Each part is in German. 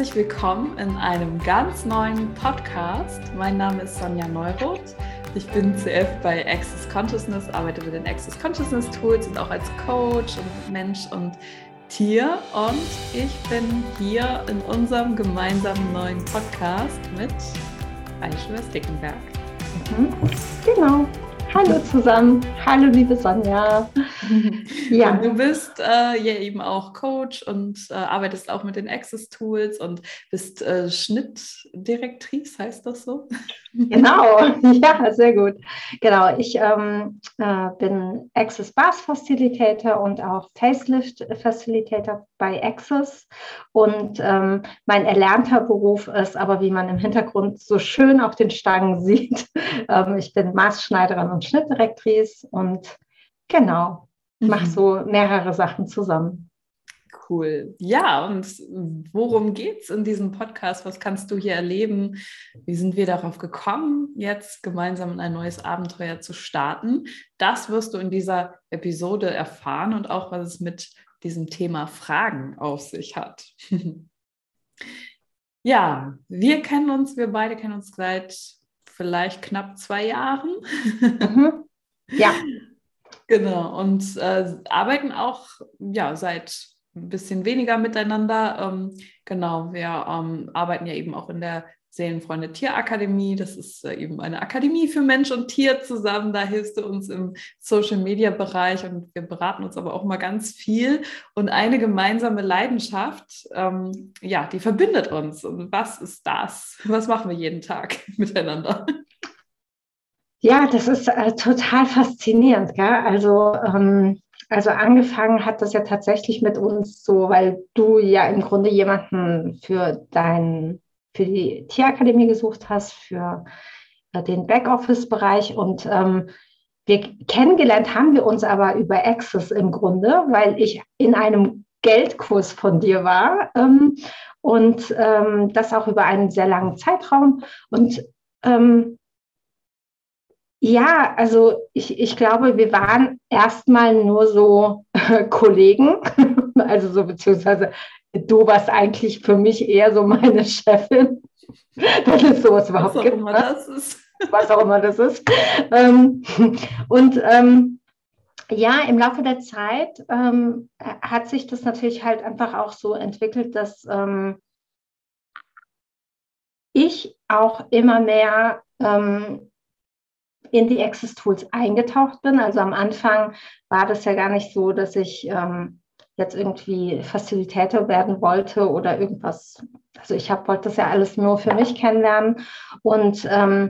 herzlich willkommen in einem ganz neuen Podcast. Mein Name ist Sonja Neuroth. Ich bin CF bei Access Consciousness, arbeite mit den Access Consciousness Tools und auch als Coach und Mensch und Tier. Und ich bin hier in unserem gemeinsamen neuen Podcast mit Aishua Stickenberg. Genau. Hallo zusammen. Hallo liebe Sonja. Ja. Und du bist ja eben auch Coach und arbeitest auch mit den Access Tools und bist Schnittdirektrice, heißt das so? Genau, ja, sehr gut. Genau, ich bin Access Bars Facilitator und auch Facelift Facilitator bei Access. Und mein erlernter Beruf ist aber, wie man im Hintergrund so schön auf den Stangen sieht, ich bin Maßschneiderin und Schnittdirektrice und genau, mache so mehrere Sachen zusammen. Cool. Ja, und worum geht es in diesem Podcast? Was kannst du hier erleben? Wie sind wir darauf gekommen, jetzt gemeinsam in ein neues Abenteuer zu starten? Das wirst du in dieser Episode erfahren und auch, was es mit diesem Thema Fragen auf sich hat. Ja, wir beide kennen uns seit vielleicht knapp 2 Jahren. Ja. Genau, und arbeiten auch seit ein bisschen weniger miteinander. Genau, wir arbeiten ja eben auch in der Seelenfreunde Tierakademie. Das ist eben eine Akademie für Mensch und Tier zusammen. Da hilfst du uns im Social-Media-Bereich und wir beraten uns aber auch mal ganz viel. Und eine gemeinsame Leidenschaft, die verbindet uns. Und was ist das? Was machen wir jeden Tag miteinander? Ja, das ist total faszinierend, gell? Also angefangen hat das ja tatsächlich mit uns so, weil du ja im Grunde jemanden für die Tierakademie gesucht hast, für den Backoffice-Bereich und wir kennengelernt haben wir uns aber über Access im Grunde, weil ich in einem Geldkurs von dir war und das auch über einen sehr langen Zeitraum und ja, also ich glaube, wir waren erstmal nur so Kollegen, also so beziehungsweise du warst eigentlich für mich eher so meine Chefin, wenn es sowas überhaupt gibt. Was auch immer das ist. Ja, im Laufe der Zeit hat sich das natürlich halt einfach auch so entwickelt, dass ich auch immer mehr in die Access Tools eingetaucht bin. Also am Anfang war das ja gar nicht so, dass ich jetzt irgendwie Facilitator werden wollte oder irgendwas. Also wollte das ja alles nur für mich kennenlernen. Und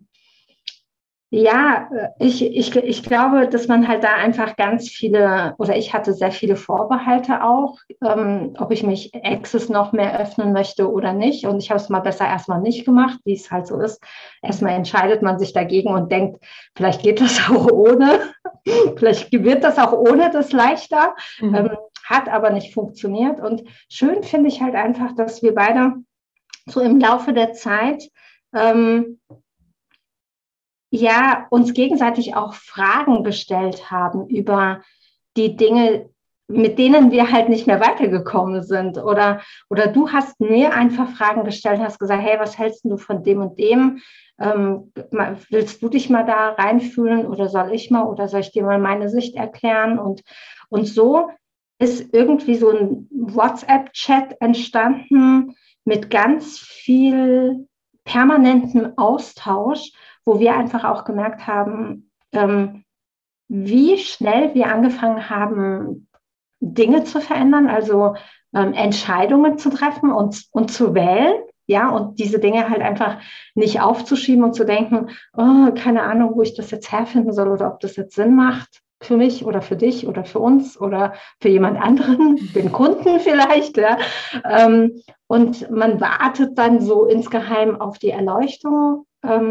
ich glaube, dass man halt da einfach ich hatte sehr viele Vorbehalte auch, ob ich mich Access noch mehr öffnen möchte oder nicht. Und ich habe es mal besser erstmal nicht gemacht, wie es halt so ist. Erstmal entscheidet man sich dagegen und denkt, vielleicht geht das auch ohne, vielleicht wird das auch ohne das leichter, hat aber nicht funktioniert. Und schön finde ich halt einfach, dass wir beide so im Laufe der Zeit uns gegenseitig auch Fragen gestellt haben über die Dinge, mit denen wir halt nicht mehr weitergekommen sind. Oder du hast mir einfach Fragen gestellt, hast gesagt, hey, was hältst du von dem und dem? Willst du dich mal da reinfühlen oder soll ich dir mal meine Sicht erklären? Und so ist irgendwie so ein WhatsApp-Chat entstanden mit ganz viel permanentem Austausch, wo wir einfach auch gemerkt haben, wie schnell wir angefangen haben, Dinge zu verändern, also Entscheidungen zu treffen und zu wählen, ja, und diese Dinge halt einfach nicht aufzuschieben und zu denken, oh, keine Ahnung, wo ich das jetzt herfinden soll oder ob das jetzt Sinn macht für mich oder für dich oder für uns oder für jemand anderen, den Kunden vielleicht, ja. Und man wartet dann so insgeheim auf die Erleuchtung.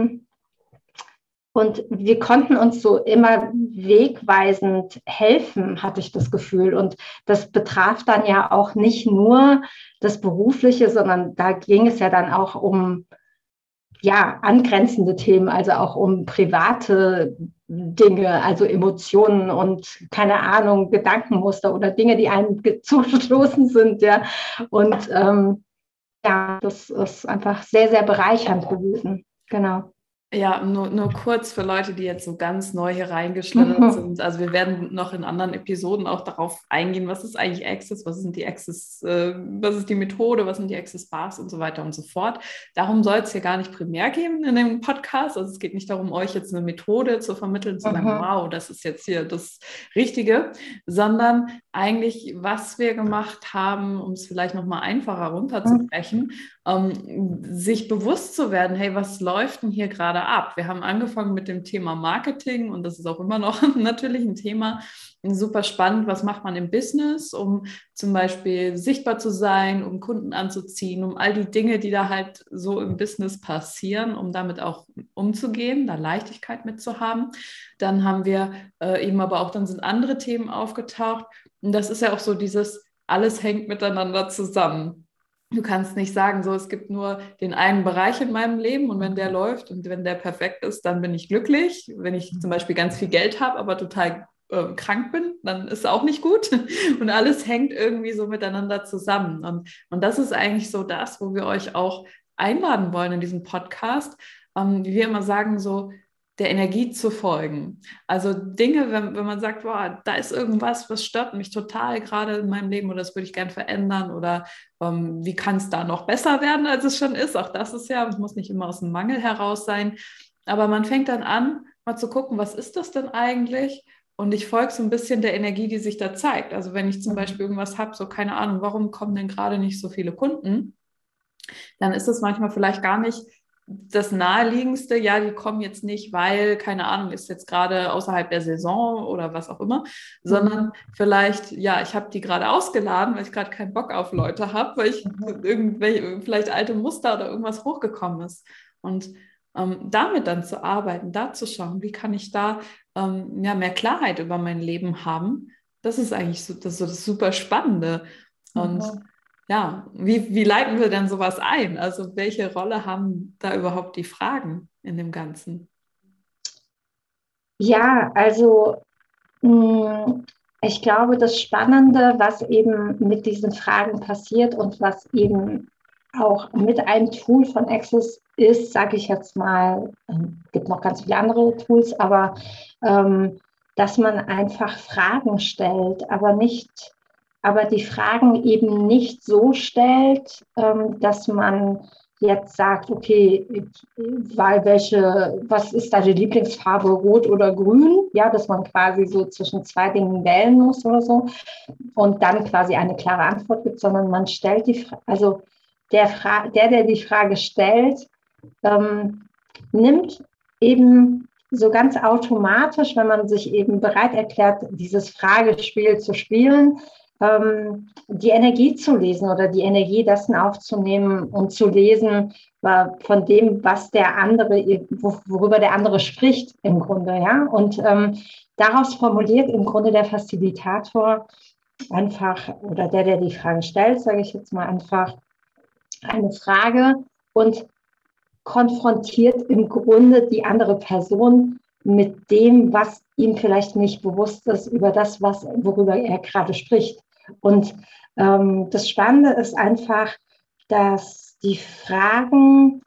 Und wir konnten uns so immer wegweisend helfen, hatte ich das Gefühl. Und das betraf dann ja auch nicht nur das Berufliche, sondern da ging es ja dann auch um angrenzende Themen, also auch um private Dinge, also Emotionen und keine Ahnung, Gedankenmuster oder Dinge, die einem zugestoßen sind, ja. Und Ja, das ist einfach sehr, sehr bereichernd gewesen. Genau. Ja, nur kurz für Leute, die jetzt so ganz neu hier reingeschlittert Mhm. sind. Also wir werden noch in anderen Episoden auch darauf eingehen, was ist eigentlich Access, was sind die Access, was ist die Methode, was sind die Access Bars und so weiter und so fort. Darum soll es hier gar nicht primär gehen in dem Podcast. Also es geht nicht darum, euch jetzt eine Methode zu vermitteln, zu sagen, Mhm. wow, das ist jetzt hier das Richtige, sondern eigentlich, was wir gemacht haben, um es vielleicht nochmal einfacher runterzubrechen, sich bewusst zu werden, hey, was läuft denn hier gerade ab? Wir haben angefangen mit dem Thema Marketing und das ist auch immer noch natürlich ein Thema. Super spannend, was macht man im Business, um zum Beispiel sichtbar zu sein, um Kunden anzuziehen, um all die Dinge, die da halt so im Business passieren, um damit auch umzugehen, da Leichtigkeit mitzuhaben. Dann haben wir eben aber auch, dann sind andere Themen aufgetaucht und das ist ja auch so dieses, alles hängt miteinander zusammen. Du kannst nicht sagen, so, es gibt nur den einen Bereich in meinem Leben und wenn der läuft und wenn der perfekt ist, dann bin ich glücklich. Wenn ich zum Beispiel ganz viel Geld habe, aber total krank bin, dann ist es auch nicht gut. Und alles hängt irgendwie so miteinander zusammen. Und das ist eigentlich so das, wo wir euch auch einladen wollen in diesem Podcast, wie wir immer sagen, so der Energie zu folgen. Also Dinge, wenn man sagt, boah, da ist irgendwas, was stört mich total gerade in meinem Leben oder das würde ich gern verändern oder wie kann es da noch besser werden, als es schon ist? Auch das ist ja, es muss nicht immer aus dem Mangel heraus sein. Aber man fängt dann an, mal zu gucken, was ist das denn eigentlich? Und ich folge so ein bisschen der Energie, die sich da zeigt. Also wenn ich zum Beispiel irgendwas habe, so keine Ahnung, warum kommen denn gerade nicht so viele Kunden? Dann ist es manchmal vielleicht gar nicht das Naheliegendste, ja, die kommen jetzt nicht, weil, keine Ahnung, ist jetzt gerade außerhalb der Saison oder was auch immer, sondern vielleicht, ja, ich habe die gerade ausgeladen, weil ich gerade keinen Bock auf Leute habe, weil ich irgendwelche, vielleicht alte Muster oder irgendwas hochgekommen ist. Und damit dann zu arbeiten, da zu schauen, wie kann ich da ja, mehr Klarheit über mein Leben haben, das ist eigentlich so das super Spannende. Und Mhm. ja, wie leiten wir denn sowas ein? Also welche Rolle haben da überhaupt die Fragen in dem Ganzen? Ja, also mh, ich glaube, das Spannende, was eben mit diesen Fragen passiert und was eben auch mit einem Tool von Access ist, sage ich jetzt mal, gibt noch ganz viele andere Tools, aber ähm, dass man einfach Fragen stellt, aber die Fragen eben nicht so stellt, dass man jetzt sagt, okay, was ist deine Lieblingsfarbe, rot oder grün? Ja, dass man quasi so zwischen zwei Dingen wählen muss oder so und dann quasi eine klare Antwort gibt, sondern man stellt die Frage, also der die Frage stellt, ähm, nimmt eben so ganz automatisch, wenn man sich eben bereit erklärt, dieses Fragespiel zu spielen, die Energie zu lesen oder die Energie dessen aufzunehmen und zu lesen von dem, was der andere, worüber der andere spricht im Grunde, ja. Und daraus formuliert im Grunde der Facilitator einfach, oder der die Fragen stellt, sage ich jetzt mal einfach, eine Frage und konfrontiert im Grunde die andere Person mit dem, was ihm vielleicht nicht bewusst ist über das, worüber er gerade spricht. Und das Spannende ist einfach, dass die Fragen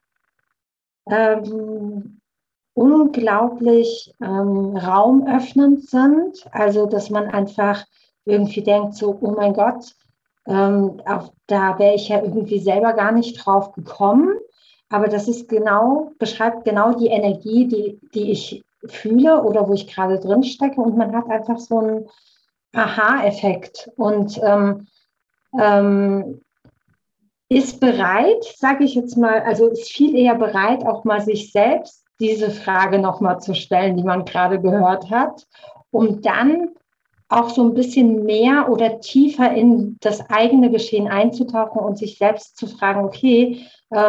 ähm, unglaublich raumöffnend sind. Also, dass man einfach irgendwie denkt, so, oh mein Gott, auch da wäre ich ja irgendwie selber gar nicht drauf gekommen. Aber das ist beschreibt genau die Energie, die ich fühle oder wo ich gerade drin stecke. Und man hat einfach so einen Aha-Effekt und ähm, ist bereit, sage ich jetzt mal, also ist viel eher bereit, auch mal sich selbst diese Frage nochmal zu stellen, die man gerade gehört hat, um dann auch so ein bisschen mehr oder tiefer in das eigene Geschehen einzutauchen und sich selbst zu fragen, okay,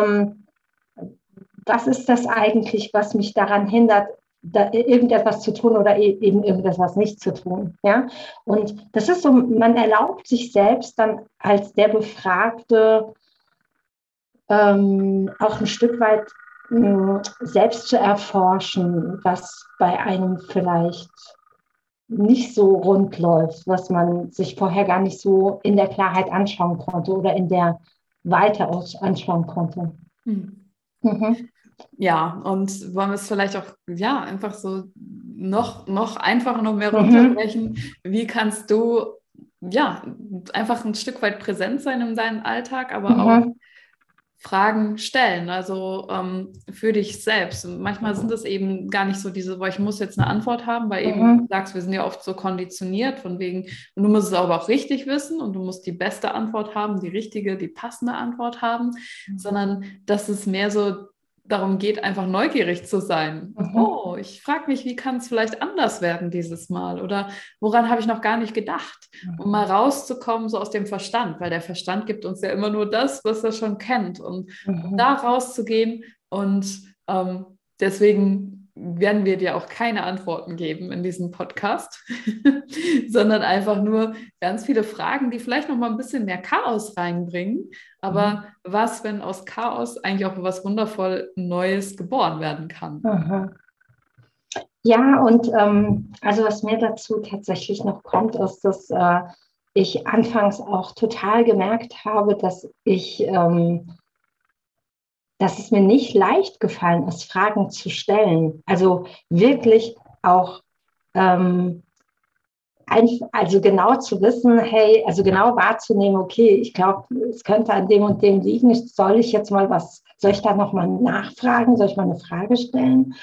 was ist das eigentlich, was mich daran hindert, irgendetwas zu tun oder eben irgendetwas nicht zu tun. Ja? Und das ist so, man erlaubt sich selbst dann als der Befragte auch ein Stück weit selbst zu erforschen, was bei einem vielleicht nicht so rund läuft, was man sich vorher gar nicht so in der Klarheit anschauen konnte oder weiter anschauen konnte. Mhm. Mhm. Ja, und wollen wir es vielleicht auch, ja, einfach so noch einfacher, noch mehr Mhm. runterbrechen. Wie kannst du, ja, einfach ein Stück weit präsent sein in deinem Alltag, aber auch Mhm. Fragen stellen, also für dich selbst. Und manchmal sind es eben gar nicht so diese, boah, ich muss jetzt eine Antwort haben, weil eben, wie du Mhm. sagst, wir sind ja oft so konditioniert von wegen, und du musst es aber auch richtig wissen und du musst die beste Antwort haben, die richtige, die passende Antwort haben, sondern dass es mehr so darum geht, einfach neugierig zu sein. Mhm. Oh, ich frage mich, wie kann es vielleicht anders werden dieses Mal? Oder woran habe ich noch gar nicht gedacht? Um mal rauszukommen, so aus dem Verstand, weil der Verstand gibt uns ja immer nur das, was er schon kennt. Und um Mhm. da rauszugehen und deswegen werden wir dir auch keine Antworten geben in diesem Podcast, sondern einfach nur ganz viele Fragen, die vielleicht noch mal ein bisschen mehr Chaos reinbringen. Aber was, wenn aus Chaos eigentlich auch was wundervoll Neues geboren werden kann? Mhm. Ja, und also was mir dazu tatsächlich noch kommt, ist, dass ich anfangs auch total gemerkt habe, dass es mir nicht leicht gefallen ist, Fragen zu stellen. Also wirklich auch ähm, also genau zu wissen, hey, also genau wahrzunehmen, okay, ich glaube, es könnte an dem und dem liegen. Soll ich da nochmal nachfragen? Soll ich mal eine Frage stellen?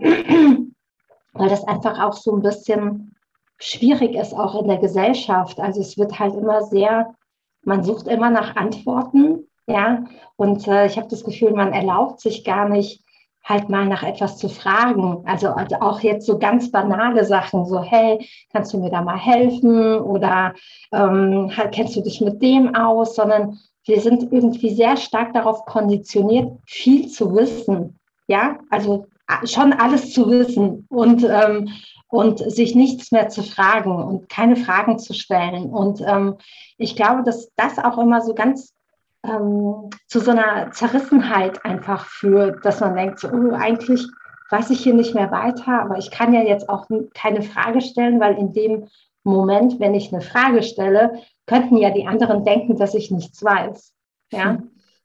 Weil das einfach auch so ein bisschen schwierig ist, auch in der Gesellschaft. Also es wird halt immer man sucht immer nach Antworten, ja, und ich habe das Gefühl, man erlaubt sich gar nicht, halt mal nach etwas zu fragen. Also auch jetzt so ganz banale Sachen, so, hey, kannst du mir da mal helfen? Oder kennst du dich mit dem aus? Sondern wir sind irgendwie sehr stark darauf konditioniert, viel zu wissen. Ja, also schon alles zu wissen und sich nichts mehr zu fragen und keine Fragen zu stellen. Und ich glaube, dass das auch immer so ganz zu so einer Zerrissenheit einfach führt, dass man denkt, so, oh, eigentlich weiß ich hier nicht mehr weiter, aber ich kann ja jetzt auch keine Frage stellen, weil in dem Moment, wenn ich eine Frage stelle, könnten ja die anderen denken, dass ich nichts weiß. Ja.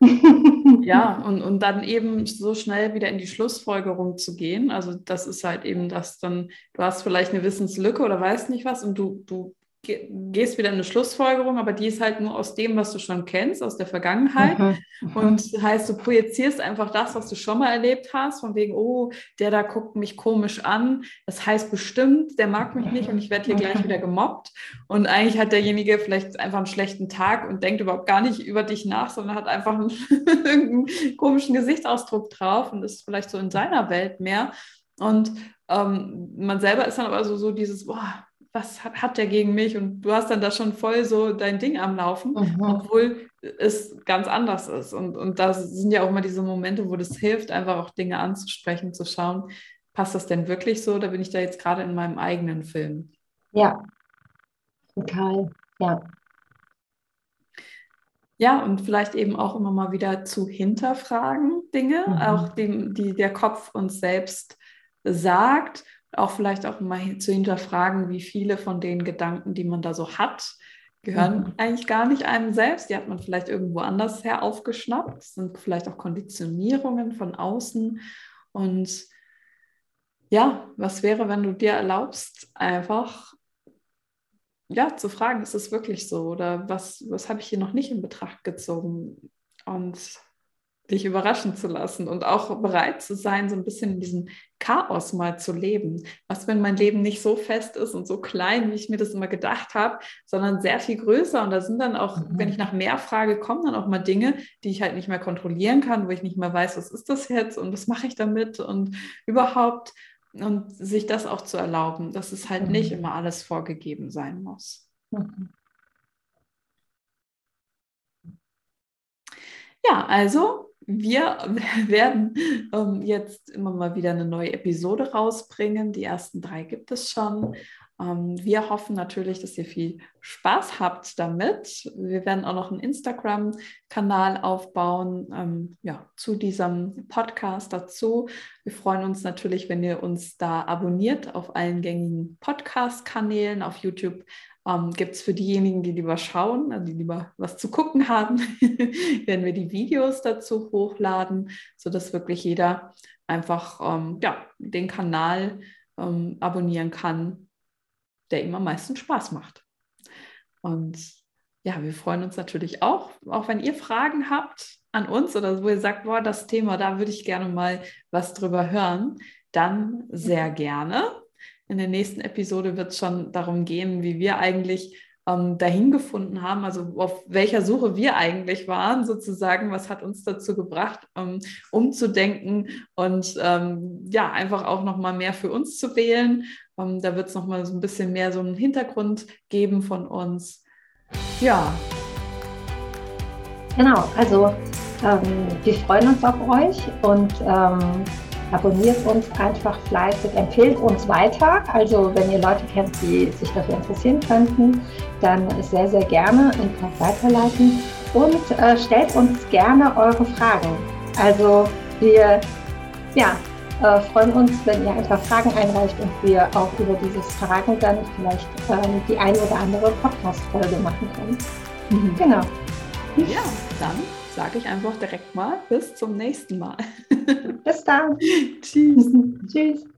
Ja, und dann eben so schnell wieder in die Schlussfolgerung zu gehen. Also das ist halt eben das dann, du hast vielleicht eine Wissenslücke oder weißt nicht was und du gehst wieder in eine Schlussfolgerung, aber die ist halt nur aus dem, was du schon kennst, aus der Vergangenheit. Mhm, Und mhm, heißt, du projizierst einfach das, was du schon mal erlebt hast, von wegen, oh, der da guckt mich komisch an. Das heißt bestimmt, der mag mich nicht und ich werde hier gleich wieder gemobbt. Und eigentlich hat derjenige vielleicht einfach einen schlechten Tag und denkt überhaupt gar nicht über dich nach, sondern hat einfach einen, irgendeinen komischen Gesichtsausdruck drauf und ist vielleicht so in seiner Welt mehr. Und man selber ist dann aber so dieses, boah, was hat der gegen mich? Und du hast dann da schon voll so dein Ding am Laufen, mhm, obwohl es ganz anders ist. Und da sind ja auch immer diese Momente, wo das hilft, einfach auch Dinge anzusprechen, zu schauen, passt das denn wirklich so? Oder bin ich da jetzt gerade in meinem eigenen Film? ja, total. Ja. Ja, und vielleicht eben auch immer mal wieder zu hinterfragen Dinge, auch Mhm. die der Kopf uns selbst sagt, auch vielleicht auch mal zu hinterfragen, wie viele von den Gedanken, die man da so hat, gehören Mhm. eigentlich gar nicht einem selbst. Die hat man vielleicht irgendwo anders her aufgeschnappt. Das sind vielleicht auch Konditionierungen von außen. Und ja, was wäre, wenn du dir erlaubst, einfach ja, zu fragen, ist es wirklich so oder was habe ich hier noch nicht in Betracht gezogen und dich überraschen zu lassen und auch bereit zu sein, so ein bisschen in diesem Chaos mal zu leben. Was, wenn mein Leben nicht so fest ist und so klein, wie ich mir das immer gedacht habe, sondern sehr viel größer und da sind dann auch, wenn ich Mhm. nach mehr frage, kommen dann auch mal Dinge, die ich halt nicht mehr kontrollieren kann, wo ich nicht mehr weiß, was ist das jetzt und was mache ich damit und überhaupt und sich das auch zu erlauben, dass es halt nicht Mhm. immer alles vorgegeben sein muss. Mhm. Ja, also wir werden jetzt immer mal wieder eine neue Episode rausbringen. Die ersten 3 gibt es schon. Wir hoffen natürlich, dass ihr viel Spaß habt damit. Wir werden auch noch einen Instagram-Kanal aufbauen, ja, zu diesem Podcast dazu. Wir freuen uns natürlich, wenn ihr uns da abonniert auf allen gängigen Podcast-Kanälen, auf YouTube, gibt es für diejenigen, die lieber schauen, also die lieber was zu gucken haben, werden wir die Videos dazu hochladen, sodass wirklich jeder einfach den Kanal abonnieren kann, der ihm am meisten Spaß macht. Und ja, wir freuen uns natürlich auch wenn ihr Fragen habt an uns oder wo ihr sagt, boah, das Thema, da würde ich gerne mal was drüber hören, dann sehr gerne. In der nächsten Episode wird es schon darum gehen, wie wir eigentlich dahin gefunden haben, also auf welcher Suche wir eigentlich waren, sozusagen, was hat uns dazu gebracht, umzudenken und einfach auch nochmal mehr für uns zu wählen. Da wird es nochmal so ein bisschen mehr so einen Hintergrund geben von uns. Ja. Genau, also wir freuen uns auf euch und abonniert uns einfach fleißig, empfehlt uns weiter. Also wenn ihr Leute kennt, die sich dafür interessieren könnten, dann sehr, sehr gerne einfach weiterleiten und stellt uns gerne eure Fragen. Also wir freuen uns, wenn ihr einfach Fragen einreicht und wir auch über dieses Fragen dann vielleicht die ein oder andere Podcast-Folge machen können. Genau. Ja, dann sage ich einfach direkt mal bis zum nächsten Mal. Bis dann. Tschüss. Tschüss.